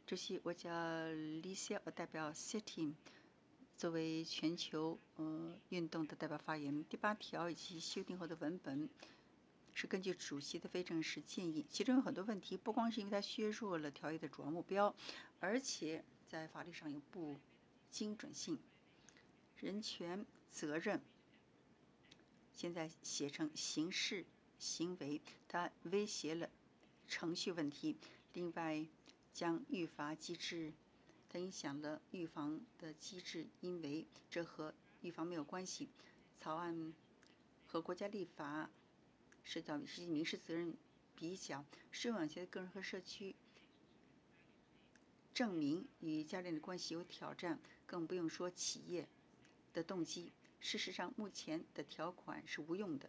主席，我叫李晓，我代表 City 作为全球运动的代表发言。第8条以及修订后的文本是根据主席的非正式建议，其中有很多问题不光是因为它削弱了条约的主要目标，而且在法律上有不精准性。人权责任现在写成刑事行为，它威胁了程序问题。另外，将预罚机制，它影响了预防的机制，因为这和预防没有关系。草案和国家立法涉及到民事责任比较，适用有些个人和社区证明与教练的关系有挑战，更不用说企业的动机。事实上，目前的条款是无用的。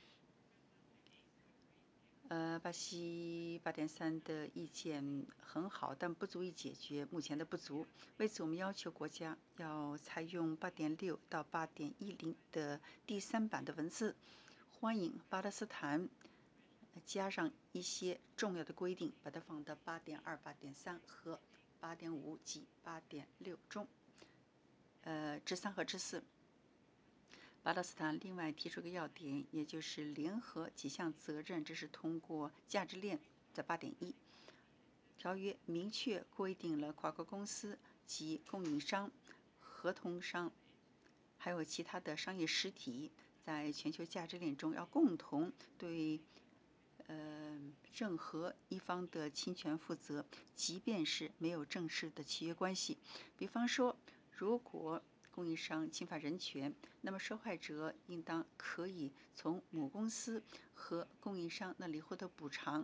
巴西8.3的意见很好，但不足以解决目前的不足。为此，我们要求国家要采用8.6到8.10的第3版的文字，欢迎巴勒斯坦加上一些重要的规定，把它放到8.2、8.3和8.5及8.6中，之3和之4。巴勒斯坦另外提出个要点，也就是联合几项责任，这是通过价值链在8.1条约明确规定了跨国公司及供应商、合同商，还有其他的商业实体，在全球价值链中要共同对任何一方的侵权负责，即便是没有正式的契约关系。比方说，如果供应商侵犯人权，那么受害者应当可以从母公司和供应商那里获得补偿。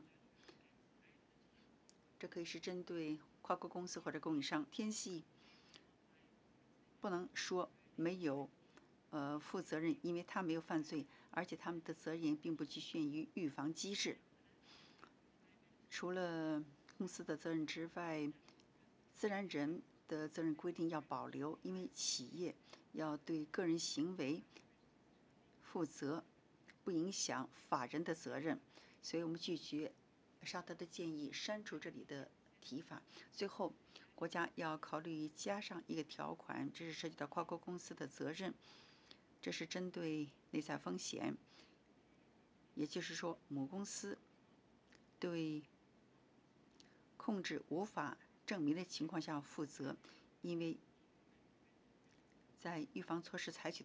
这可以是针对跨国公司或者供应商。天系不能说没有负责任，因为他没有犯罪，而且他们的责任并不局限于预防机制。除了公司的责任之外，自然人的责任规定要保留，因为企业要对个人行为负责，不影响法人的责任。所以我们拒绝沙特的建议，删除这里的提法。最后，国家要考虑加上一个条款，这是涉及到跨国公司的责任，这是针对内在风险，也就是说，母公司对控制无法证明的情况下负责，因为在预防措施采取